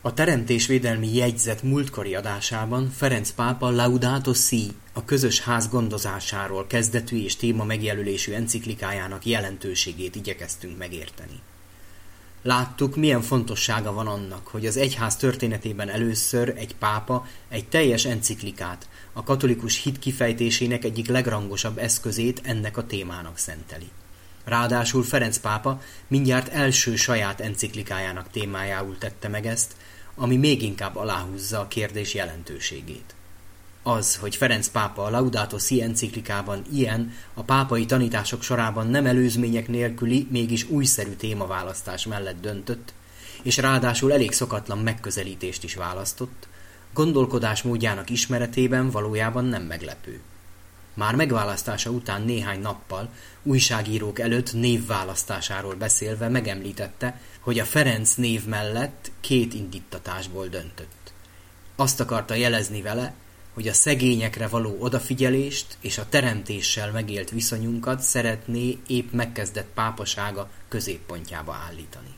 A teremtésvédelmi jegyzet múltkori adásában Ferenc pápa Laudato Si, a közös ház gondozásáról kezdetű és téma megjelölésű enciklikájának jelentőségét igyekeztünk megérteni. Láttuk, milyen fontossága van annak, hogy az egyház történetében először egy pápa egy teljes enciklikát, a katolikus hit kifejtésének egyik legrangosabb eszközét ennek a témának szenteli. Ráadásul Ferenc pápa mindjárt első saját enciklikájának témájául tette meg ezt, ami még inkább aláhúzza a kérdés jelentőségét. Az, hogy Ferenc pápa a Laudato Si enciklikában ilyen, a pápai tanítások sorában nem előzmények nélküli, mégis újszerű témaválasztás mellett döntött, és ráadásul elég szokatlan megközelítést is választott, gondolkodásmódjának ismeretében valójában nem meglepő. Már megválasztása után néhány nappal, újságírók előtt névválasztásáról beszélve megemlítette, hogy a Ferenc név mellett 2 indíttatásból döntött. Azt akarta jelezni vele, hogy a szegényekre való odafigyelést és a teremtéssel megélt viszonyunkat szeretné épp megkezdett pápasága középpontjába állítani.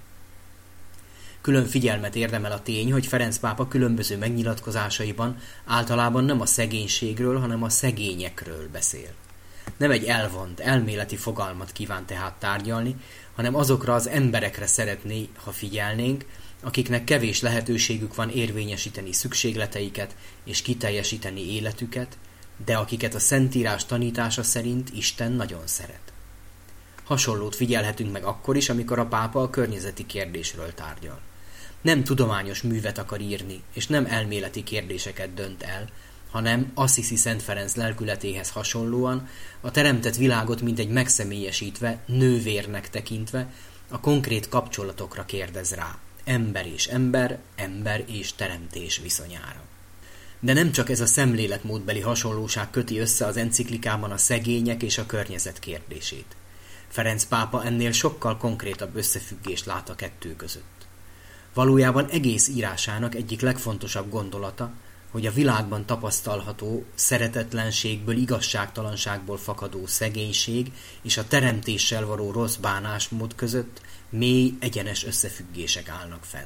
Külön figyelmet érdemel a tény, hogy Ferenc pápa különböző megnyilatkozásaiban általában nem a szegénységről, hanem a szegényekről beszél. Nem egy elvont, elméleti fogalmat kíván tehát tárgyalni, hanem azokra az emberekre szeretné, ha figyelnénk, akiknek kevés lehetőségük van érvényesíteni szükségleteiket és kiteljesíteni életüket, de akiket a Szentírás tanítása szerint Isten nagyon szeret. Hasonlót figyelhetünk meg akkor is, amikor a pápa a környezeti kérdésről tárgyal. Nem tudományos művet akar írni, és nem elméleti kérdéseket dönt el, hanem Assisi Szent Ferenc lelkületéhez hasonlóan a teremtett világot mintegy megszemélyesítve, nővérnek tekintve a konkrét kapcsolatokra kérdez rá, ember és ember, ember és teremtés viszonyára. De nem csak ez a szemléletmódbeli hasonlóság köti össze az enciklikában a szegények és a környezet kérdését. Ferenc pápa ennél sokkal konkrétabb összefüggést lát a kettő között. Valójában egész írásának egyik legfontosabb gondolata, hogy a világban tapasztalható szeretetlenségből, igazságtalanságból fakadó szegénység és a teremtéssel való rossz bánásmód között mély, egyenes összefüggések állnak fenn.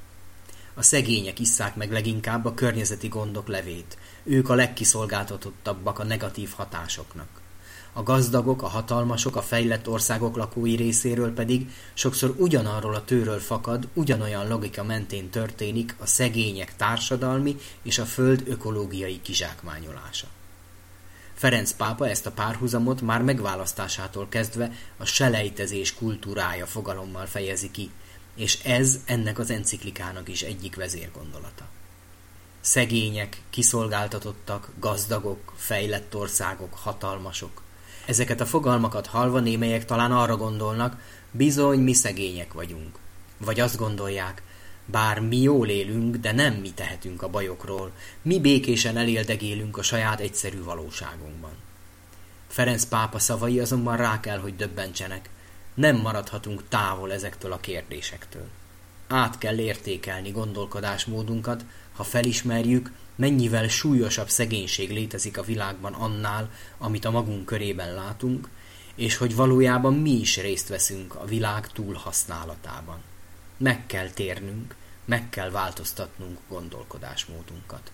A szegények isszák meg leginkább a környezeti gondok levét, ők a legkiszolgáltatottabbak a negatív hatásoknak. A gazdagok, a hatalmasok, a fejlett országok lakói részéről pedig sokszor ugyanarról a tőről fakad, ugyanolyan logika mentén történik a szegények társadalmi és a föld ökológiai kizsákmányolása. Ferenc pápa ezt a párhuzamot már megválasztásától kezdve a selejtezés kultúrája fogalommal fejezi ki, és ez ennek az enciklikának is egyik vezérgondolata. Szegények, kiszolgáltatottak, gazdagok, fejlett országok, hatalmasok. Ezeket a fogalmakat hallva némelyek talán arra gondolnak, bizony mi szegények vagyunk. Vagy azt gondolják, bár mi jól élünk, de nem mi tehetünk a bajokról, mi békésen eléldegélünk a saját egyszerű valóságunkban. Ferenc pápa szavai azonban rá kell, hogy döbbentsenek, nem maradhatunk távol ezektől a kérdésektől. Át kell értékelni gondolkodásmódunkat, ha felismerjük, mennyivel súlyosabb szegénység létezik a világban annál, amit a magunk körében látunk, és hogy valójában mi is részt veszünk a világ túlhasználatában. Meg kell térnünk, meg kell változtatnunk gondolkodásmódunkat.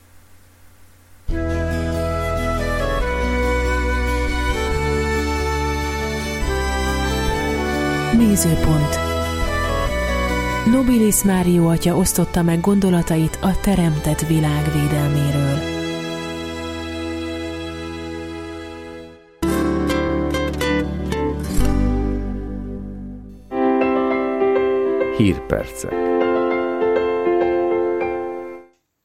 Nézőpont. Nobilis Mário atya osztotta meg gondolatait a teremtett világ védelméről. Hírpercek.